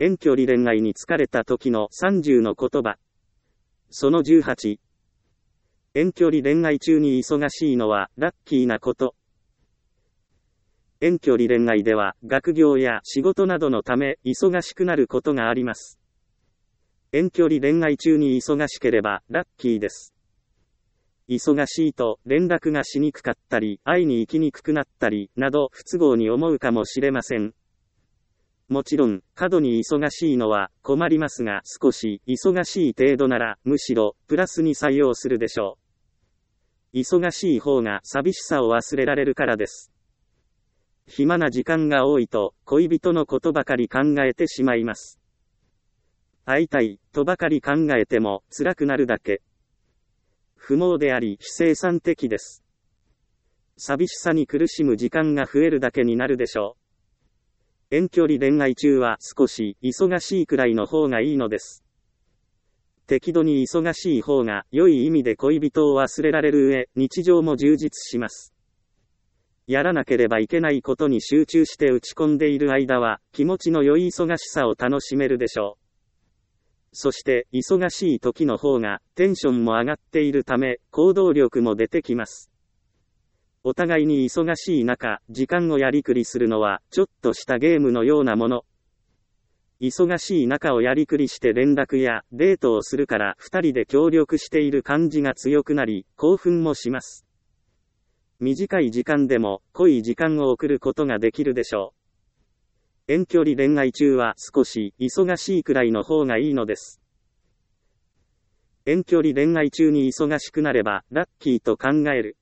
遠距離恋愛に疲れた時の30の言葉。その18。遠距離恋愛中に忙しいのはラッキーなこと。遠距離恋愛では学業や仕事などのため忙しくなることがあります。遠距離恋愛中に忙しければラッキーです。忙しいと連絡がしにくかったり、会いに行きにくくなったり、など不都合に思うかもしれません。もちろん、過度に忙しいのは困りますが、少し忙しい程度なら、むしろプラスに採用するでしょう。忙しい方が寂しさを忘れられるからです。暇な時間が多いと、恋人のことばかり考えてしまいます。会いたいとばかり考えても辛くなるだけ。不毛であり非生産的です。寂しさに苦しむ時間が増えるだけになるでしょう。遠距離恋愛中は少し忙しいくらいの方がいいのです。適度に忙しい方が良い意味で恋人を忘れられる上、日常も充実します。やらなければいけないことに集中して打ち込んでいる間は、気持ちの良い忙しさを楽しめるでしょう。そして、忙しい時の方が、テンションも上がっているため、行動力も出てきます。お互いに忙しい中、時間をやりくりするのは、ちょっとしたゲームのようなもの。忙しい中をやりくりして連絡やデートをするから、二人で協力している感じが強くなり、興奮もします。短い時間でも、濃い時間を送ることができるでしょう。遠距離恋愛中は少し忙しいくらいの方がいいのです。遠距離恋愛中に忙しくなればラッキーと考える。